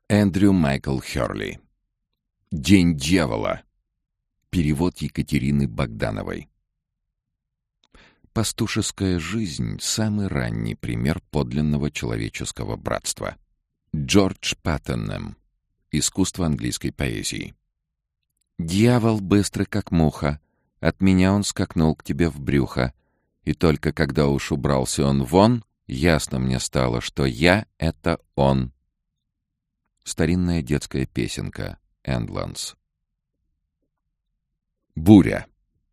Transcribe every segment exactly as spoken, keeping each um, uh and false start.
Эндрю Майкл Хёрли. «День дьявола». Перевод Екатерины Богдановой. Пастушеская жизнь — самый ранний пример подлинного человеческого братства. Джордж Паттенхэм. Искусство английской поэзии. «Дьявол быстрый, как муха. От меня он скакнул к тебе в брюхо. И только когда уж убрался он вон, ясно мне стало, что я — это он». Старинная детская песенка. Эндlands. Буря.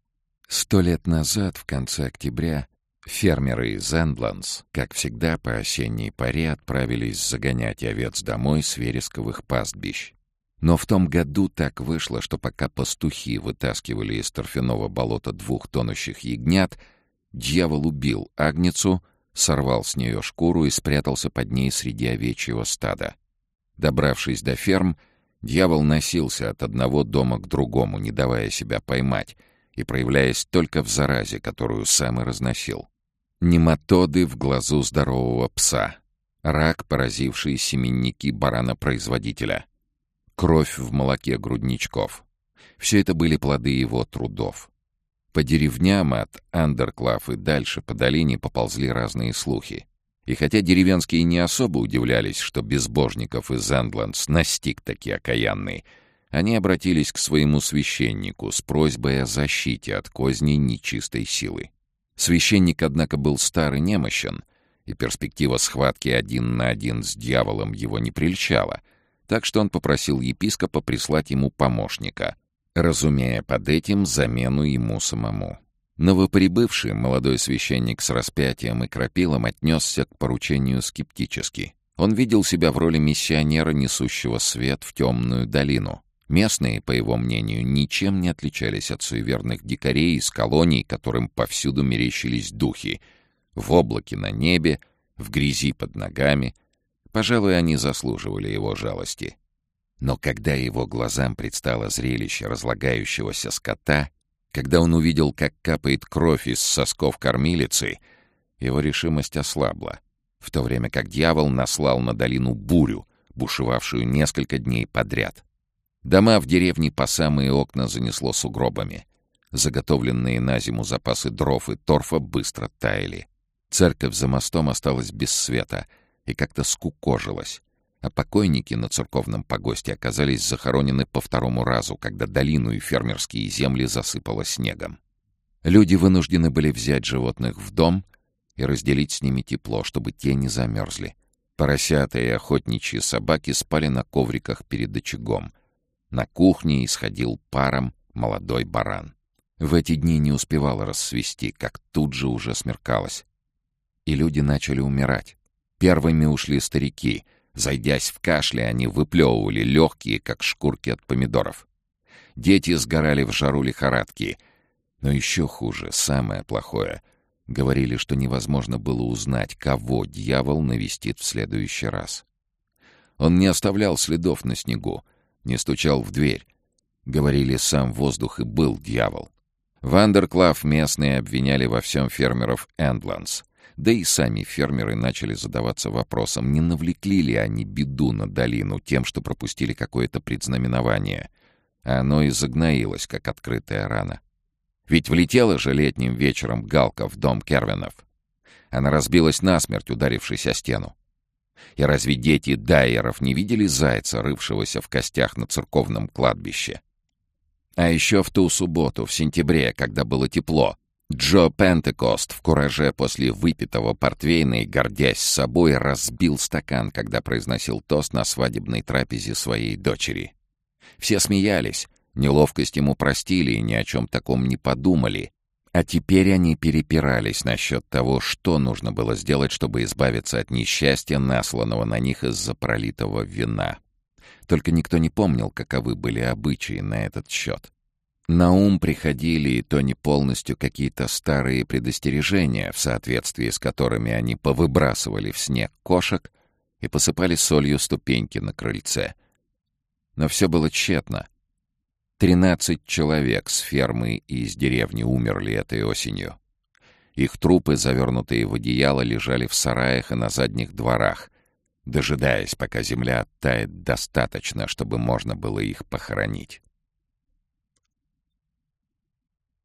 Сто лет назад, в конце октября, фермеры из Эндlands, как всегда по осенней поре, отправились загонять овец домой с вересковых пастбищ. Но в том году так вышло, что пока пастухи вытаскивали из торфяного болота двух тонущих ягнят, дьявол убил агнецу, сорвал с нее шкуру и спрятался под ней среди овечьего стада. Добравшись до ферм, дьявол носился от одного дома к другому, не давая себя поймать, и проявляясь только в заразе, которую сам и разносил. Нематоды в глазу здорового пса, рак, поразивший семенники барана-производителя, кровь в молоке грудничков. Все это были плоды его трудов. По деревням от Андерклав и дальше по долине поползли разные слухи. И хотя деревенские не особо удивлялись, что безбожников из Эндlands настиг таки окаянный, они обратились к своему священнику с просьбой о защите от козней нечистой силы. Священник, однако, был стар и немощен, и перспектива схватки один на один с дьяволом его не прельщала, так что он попросил епископа прислать ему помощника, разумея под этим замену ему самому. Новоприбывший молодой священник с распятием и крапилом отнесся к поручению скептически. Он видел себя в роли миссионера, несущего свет в темную долину. Местные, по его мнению, ничем не отличались от суеверных дикарей из колоний, которым повсюду мерещились духи. В облаке на небе, в грязи под ногами. Пожалуй, они заслуживали его жалости. Но когда его глазам предстало зрелище разлагающегося скота, когда он увидел, как капает кровь из сосков кормилицы, его решимость ослабла, в то время как дьявол наслал на долину бурю, бушевавшую несколько дней подряд. Дома в деревне по самые окна занесло сугробами. Заготовленные на зиму запасы дров и торфа быстро таяли. Церковь за мостом осталась без света и как-то скукожилась, а покойники на церковном погосте оказались захоронены по второму разу, когда долину и фермерские земли засыпало снегом. Люди вынуждены были взять животных в дом и разделить с ними тепло, чтобы те не замерзли. Поросята и охотничьи собаки спали на ковриках перед очагом. На кухне исходил паром молодой баран. В эти дни не успевало рассвести, как тут же уже смеркалось. И люди начали умирать. Первыми ушли старики. Зайдясь в кашле, они выплевывали легкие, как шкурки от помидоров. Дети сгорали в жару лихорадки. Но еще хуже, самое плохое. Говорили, что невозможно было узнать, кого дьявол навестит в следующий раз. Он не оставлял следов на снегу, не стучал в дверь. Говорили, сам воздух и был дьявол. В Андерклав местные обвиняли во всем фермеров Эндlands. Да и сами фермеры начали задаваться вопросом, не навлекли ли они беду на долину тем, что пропустили какое-то предзнаменование. А оно и загноилось, как открытая рана. Ведь влетела же летним вечером галка в дом Кервинов. Она разбилась насмерть, ударившись о стену. И разве дети Дайеров не видели зайца, рывшегося в костях на церковном кладбище? А еще в ту субботу, в сентябре, когда было тепло, Джо Пентекост в кураже после выпитого портвейна и, гордясь собой, разбил стакан, когда произносил тост на свадебной трапезе своей дочери. Все смеялись, неловкость ему простили и ни о чем таком не подумали. А теперь они перепирались насчет того, что нужно было сделать, чтобы избавиться от несчастья, насланного на них из-за пролитого вина. Только никто не помнил, каковы были обычаи на этот счет. На ум приходили и то не полностью какие-то старые предостережения, в соответствии с которыми они повыбрасывали в снег кошек и посыпали солью ступеньки на крыльце. Но все было тщетно. Тринадцать человек с фермы и из деревни умерли этой осенью. Их трупы, завернутые в одеяло, лежали в сараях и на задних дворах, дожидаясь, пока земля оттает достаточно, чтобы можно было их похоронить.